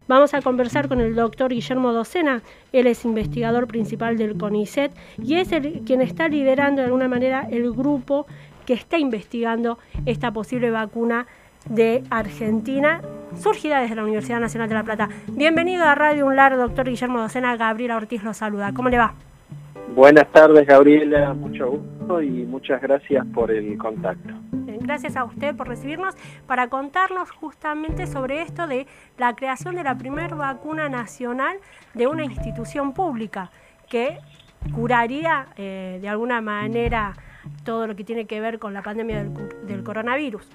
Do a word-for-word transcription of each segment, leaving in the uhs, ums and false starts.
Vamos a conversar con el doctor Guillermo Docena. Él es investigador principal del CONICET y es el, quien está liderando de alguna manera el grupo que está investigando esta posible vacuna de Argentina, surgida desde la Universidad Nacional de La Plata. Bienvenido a Radio UNLAR, doctor Guillermo Docena. Gabriela Ortiz lo saluda. ¿Cómo le va? Buenas tardes, Gabriela. Mucho gusto y muchas gracias por el contacto. Gracias a usted por recibirnos para contarnos justamente sobre esto de la creación de la primera vacuna nacional de una institución pública que curaría eh, de alguna manera todo lo que tiene que ver con la pandemia del, del coronavirus.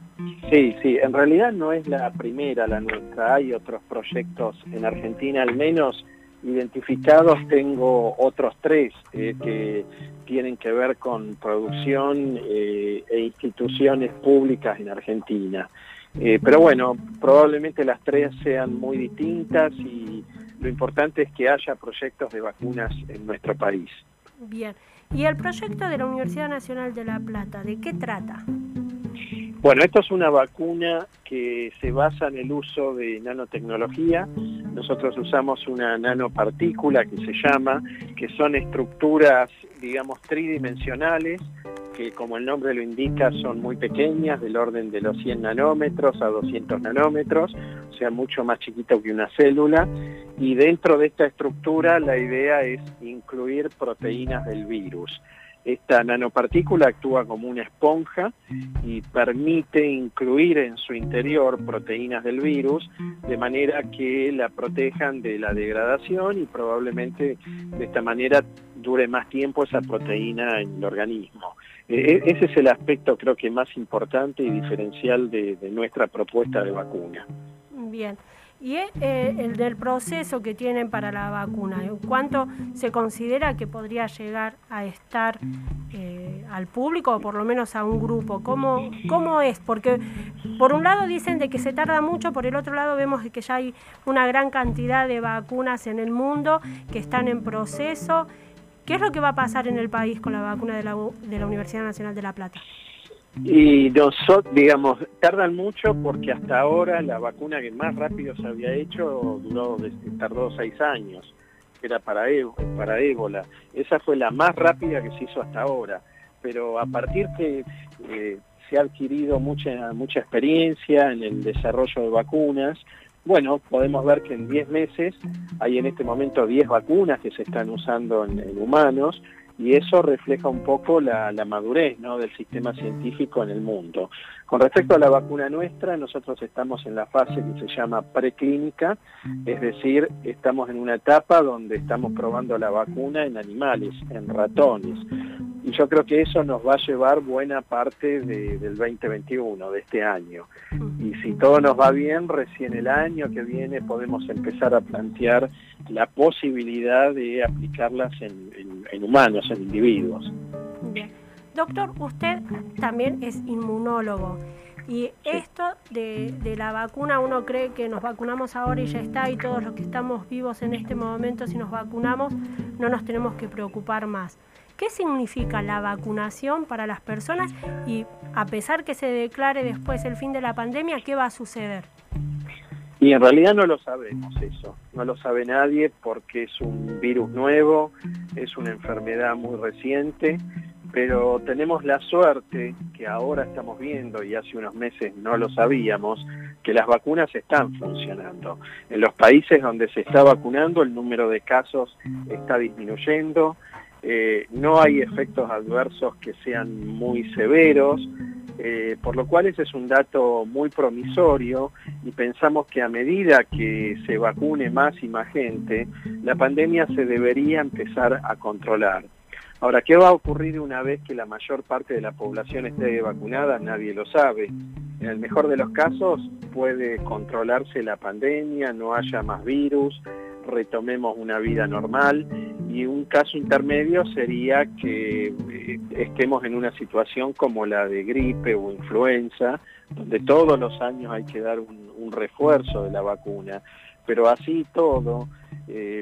Sí, sí, en realidad no es la primera la nuestra, hay otros proyectos en Argentina, al menos identificados tengo otros tres eh, que tienen que ver con producción eh, e instituciones públicas en Argentina. Eh, pero bueno, probablemente las tres sean muy distintas y lo importante es que haya proyectos de vacunas en nuestro país. Bien, ¿y el proyecto de la Universidad Nacional de La Plata, de qué trata? Bueno, esto es una vacuna que se basa en el uso de nanotecnología. Nosotros usamos una nanopartícula que se llama, que son estructuras, digamos, tridimensionales, que como el nombre lo indica son muy pequeñas, del orden de los cien nanómetros a doscientos nanómetros, o sea, mucho más chiquito que una célula. Y dentro de esta estructura la idea es incluir proteínas del virus. Esta nanopartícula actúa como una esponja y permite incluir en su interior proteínas del virus de manera que la protejan de la degradación y probablemente de esta manera dure más tiempo esa proteína en el organismo. Eh, ese es el aspecto creo que más importante y diferencial de, de nuestra propuesta de vacuna. Bien. Y eh, el del proceso que tienen para la vacuna, ¿cuánto se considera que podría llegar a estar eh, al público o por lo menos a un grupo? ¿Cómo, cómo es? Porque por un lado dicen de que se tarda mucho, por el otro lado vemos que ya hay una gran cantidad de vacunas en el mundo que están en proceso. ¿Qué es lo que va a pasar en el país con la vacuna de la, de la Universidad Nacional de La Plata? Y nosotros, digamos, tardan mucho porque hasta ahora la vacuna que más rápido se había hecho duró, tardó seis años, que era para, para ébola. Esa fue la más rápida que se hizo hasta ahora, pero a partir que eh, se ha adquirido mucha, mucha experiencia en el desarrollo de vacunas, bueno, podemos ver que en diez meses hay en este momento diez vacunas que se están usando en, en humanos, y eso refleja un poco la, la madurez, ¿no?, del sistema científico en el mundo. Con respecto a la vacuna nuestra, nosotros estamos en la fase que se llama preclínica, es decir, estamos en una etapa donde estamos probando la vacuna en animales, en ratones. Y yo creo que eso nos va a llevar buena parte de, del veinte veintiuno, de este año. Y si todo nos va bien, recién el año que viene podemos empezar a plantear la posibilidad de aplicarlas en, en, en humanos, en individuos. Bien. Doctor, usted también es inmunólogo. Y esto de, de la vacuna, uno cree que nos vacunamos ahora y ya está, y todos los que estamos vivos en este momento, si nos vacunamos, no nos tenemos que preocupar más. ¿Qué significa la vacunación para las personas? Y a pesar que se declare después el fin de la pandemia, ¿qué va a suceder? Y en realidad no lo sabemos eso, no lo sabe nadie porque es un virus nuevo, es una enfermedad muy reciente, pero tenemos la suerte que ahora estamos viendo, y hace unos meses no lo sabíamos, que las vacunas están funcionando. En los países donde se está vacunando el número de casos está disminuyendo, eh, no hay efectos adversos que sean muy severos, eh, por lo cual ese es un dato muy promisorio y pensamos que a medida que se vacune más y más gente, la pandemia se debería empezar a controlar. Ahora, ¿qué va a ocurrir una vez que la mayor parte de la población esté vacunada? Nadie lo sabe. En el mejor de los casos puede controlarse la pandemia, no haya más virus, retomemos una vida normal, y un caso intermedio sería que eh, estemos en una situación como la de gripe o influenza, donde todos los años hay que dar un, un refuerzo de la vacuna, pero así todo, eh,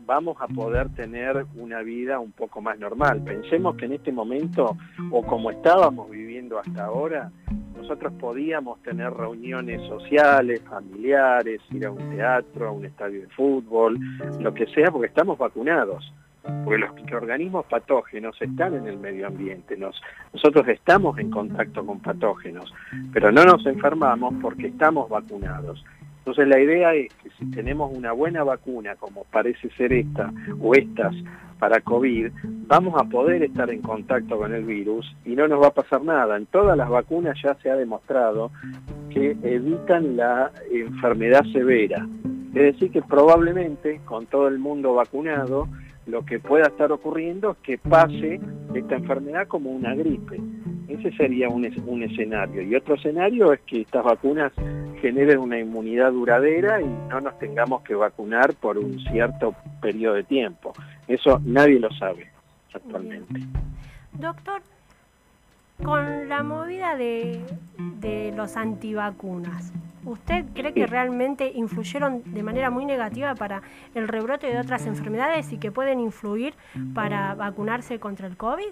vamos a poder tener una vida un poco más normal. Pensemos que en este momento, o como estábamos viviendo hasta ahora, nosotros podíamos tener reuniones sociales, familiares, ir a un teatro, a un estadio de fútbol, lo que sea, porque estamos vacunados. Porque los microorganismos patógenos están en el medio ambiente, nos, nosotros estamos en contacto con patógenos, pero no nos enfermamos porque estamos vacunados. Entonces la idea es que si tenemos una buena vacuna, como parece ser esta o estas para COVID, vamos a poder estar en contacto con el virus y no nos va a pasar nada. En todas las vacunas ya se ha demostrado que evitan la enfermedad severa. Es decir, que probablemente con todo el mundo vacunado, lo que pueda estar ocurriendo es que pase esta enfermedad como una gripe. Ese sería un, un escenario. Y otro escenario es que estas vacunas generen una inmunidad duradera y no nos tengamos que vacunar por un cierto periodo de tiempo. Eso nadie lo sabe actualmente. Bien. Doctor, con la movida de, de los antivacunas, ¿usted cree que realmente influyeron de manera muy negativa para el rebrote de otras enfermedades y que pueden influir para vacunarse contra el COVID?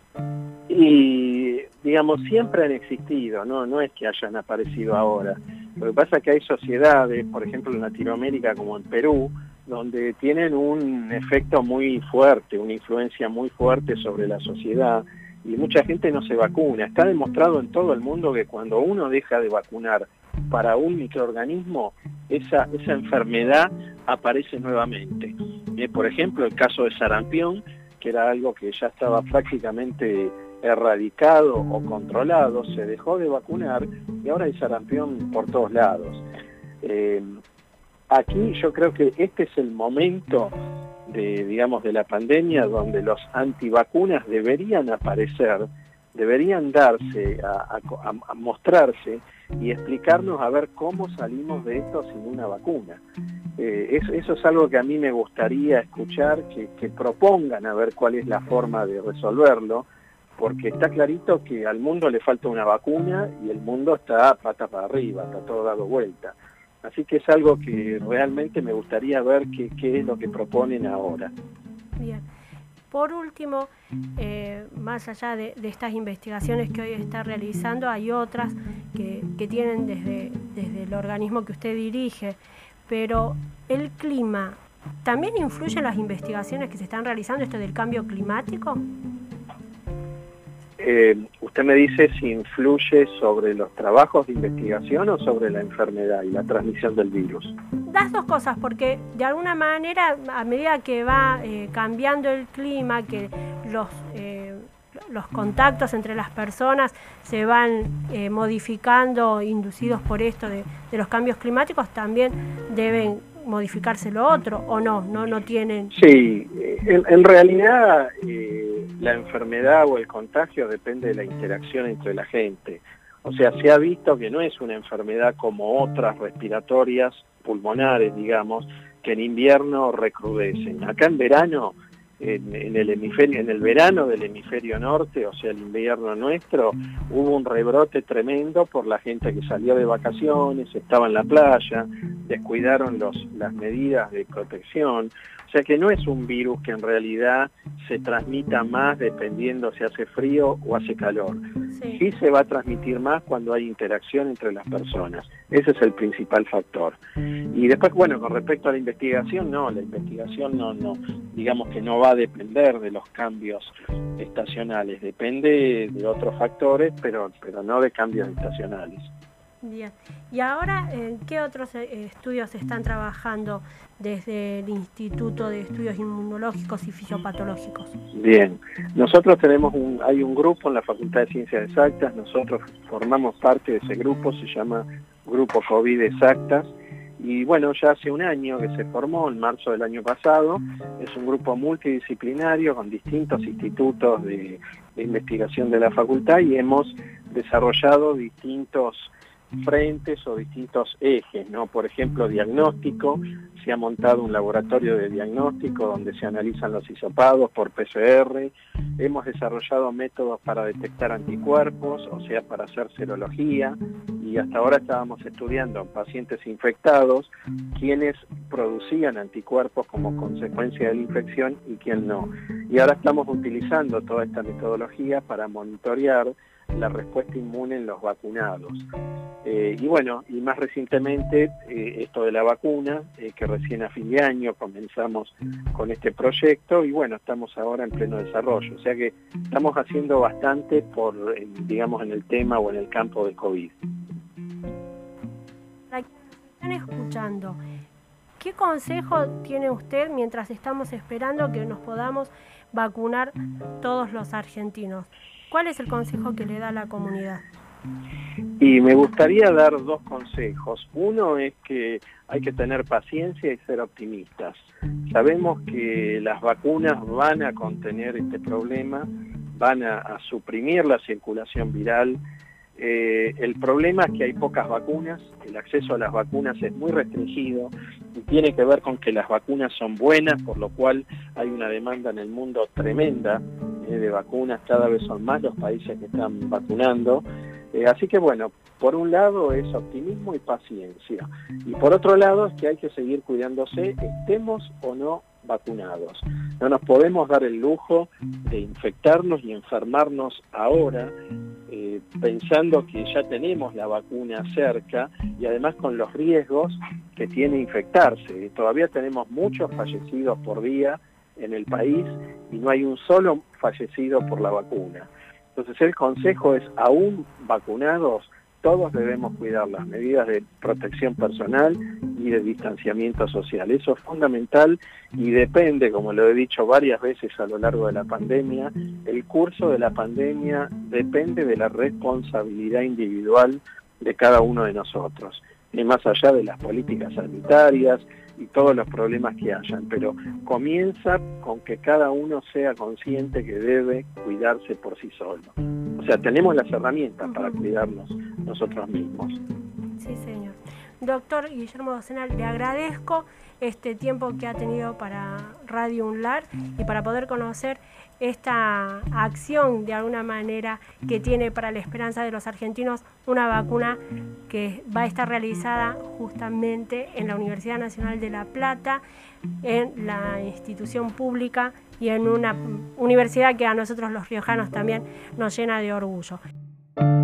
Y, digamos, siempre han existido, ¿no? No es que hayan aparecido ahora. Lo que pasa es que hay sociedades, por ejemplo en Latinoamérica como en Perú, donde tienen un efecto muy fuerte, una influencia muy fuerte sobre la sociedad, y mucha gente no se vacuna. Está demostrado en todo el mundo que cuando uno deja de vacunar para un microorganismo, esa, esa enfermedad aparece nuevamente. Eh, por ejemplo, el caso de sarampión, que era algo que ya estaba prácticamente erradicado o controlado, se dejó de vacunar y ahora hay sarampión por todos lados. Eh, aquí yo creo que este es el momento de, digamos, de la pandemia donde los antivacunas deberían aparecer, deberían darse, a, a, a mostrarse y explicarnos a ver cómo salimos de esto sin una vacuna. Eh, eso, eso es algo que a mí me gustaría escuchar, que, que propongan a ver cuál es la forma de resolverlo, porque está clarito que al mundo le falta una vacuna y el mundo está pata para arriba, está todo dado vuelta. Así que es algo que realmente me gustaría ver qué, qué es lo que proponen ahora. Bien. Por último, eh, más allá de, de estas investigaciones que hoy está realizando, hay otras que, que tienen desde, desde el organismo que usted dirige, pero el clima, ¿también influye en las investigaciones que se están realizando esto del cambio climático? Eh, usted me dice si influye sobre los trabajos de investigación o sobre la enfermedad y la transmisión del virus. Las dos cosas, porque de alguna manera, a medida que va eh, cambiando el clima, que los, eh, los contactos entre las personas se van eh, modificando, inducidos por esto de, de los cambios climáticos, también deben modificarse lo otro, ¿o no? ¿No, no tienen...? Sí, en, en realidad eh, la enfermedad o el contagio depende de la interacción entre la gente. O sea, se ha visto que no es una enfermedad como otras respiratorias, pulmonares, digamos, que en invierno recrudecen. Acá en verano, en, en el hemisferio, en el verano del hemisferio norte, o sea, el invierno nuestro, hubo un rebrote tremendo por la gente que salió de vacaciones, estaba en la playa, descuidaron los, las medidas de protección. O sea que no es un virus que en realidad se transmita más dependiendo si hace frío o hace calor. Sí. Sí se va a transmitir más cuando hay interacción entre las personas. Ese es el principal factor. Y después, bueno, con respecto a la investigación, no, la investigación no, no, digamos que no va a depender de los cambios estacionales, depende de otros factores, pero, pero no de cambios estacionales. Bien. Y ahora, ¿en qué otros eh, estudios están trabajando desde el Instituto de Estudios Inmunológicos y Fisiopatológicos? Bien. Nosotros tenemos un, hay un grupo en la Facultad de Ciencias Exactas, nosotros formamos parte de ese grupo, se llama Grupo COVID Exactas, y bueno, ya hace un año que se formó, en marzo del año pasado, es un grupo multidisciplinario con distintos institutos de, de investigación de la facultad y hemos desarrollado distintos frentes o distintos ejes, ¿no? Por ejemplo, diagnóstico, se ha montado un laboratorio de diagnóstico donde se analizan los hisopados por P C R, hemos desarrollado métodos para detectar anticuerpos, o sea, para hacer serología, y hasta ahora estábamos estudiando en pacientes infectados quiénes producían anticuerpos como consecuencia de la infección y quién no. Y ahora estamos utilizando toda esta metodología para monitorear la respuesta inmune en los vacunados. Eh, y bueno, y más recientemente eh, esto de la vacuna, eh, que recién a fin de año comenzamos con este proyecto y bueno, estamos ahora en pleno desarrollo. O sea que estamos haciendo bastante por, eh, digamos, en el tema o en el campo de COVID. Para quienes están escuchando, ¿qué consejo tiene usted mientras estamos esperando que nos podamos vacunar todos los argentinos? ¿Cuál es el consejo que le da a la comunidad? Y me gustaría dar dos consejos. Uno es que hay que tener paciencia y ser optimistas. Sabemos que las vacunas van a contener este problema, van a, a suprimir la circulación viral. Eh, el problema es que hay pocas vacunas, el acceso a las vacunas es muy restringido y tiene que ver con que las vacunas son buenas, por lo cual hay una demanda en el mundo tremenda eh, de vacunas, cada vez son más los países que están vacunando. Eh, así que bueno, por un lado es optimismo y paciencia, y por otro lado es que hay que seguir cuidándose, estemos o no vacunados. No nos podemos dar el lujo de infectarnos y enfermarnos ahora, eh, pensando que ya tenemos la vacuna cerca y además con los riesgos que tiene infectarse. Todavía tenemos muchos fallecidos por día en el país y no hay un solo fallecido por la vacuna. Entonces el consejo es, aún vacunados, todos debemos cuidar las medidas de protección personal y de distanciamiento social. Eso es fundamental y depende, como lo he dicho varias veces a lo largo de la pandemia, el curso de la pandemia depende de la responsabilidad individual de cada uno de nosotros, y más allá de las políticas sanitarias y todos los problemas que hayan, pero comienza con que cada uno sea consciente que debe cuidarse por sí solo. O sea, tenemos las herramientas para cuidarnos nosotros mismos. Sí, señor. Doctor Guillermo Docena, le agradezco este tiempo que ha tenido para Radio UNLAR y para poder conocer esta acción de alguna manera que tiene para la esperanza de los argentinos una vacuna que va a estar realizada justamente en la Universidad Nacional de La Plata, en la institución pública y en una universidad que a nosotros los riojanos también nos llena de orgullo.